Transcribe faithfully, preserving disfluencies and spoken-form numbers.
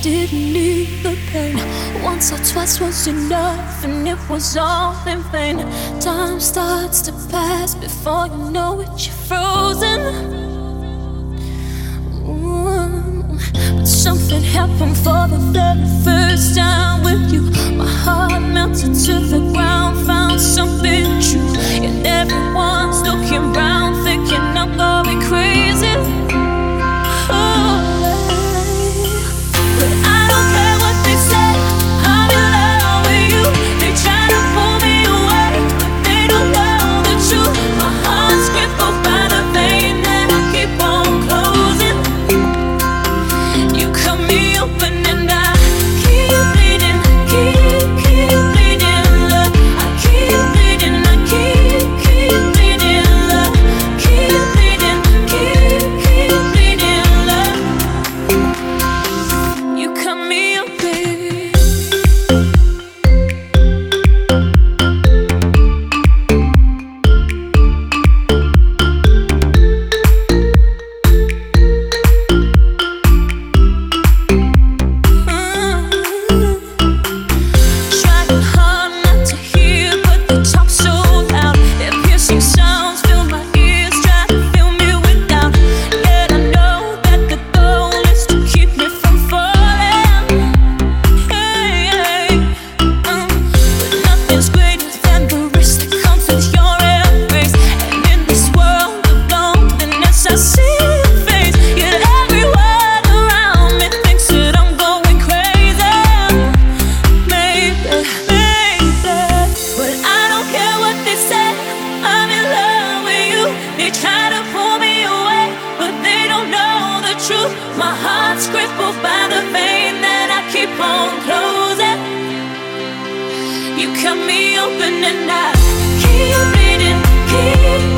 didn't need the pain. Once or twice was enough, and it was all in vain. Time starts to pass before you know it, you're frozen. Ooh. But something happened for the very first time with you. My heart melted to the ground, found something true. And everyone's looking round, thinking I'm going crazy. Oh. My heart's crippled by the vein that I keep on closing. You cut me open and I keep bleeding, keep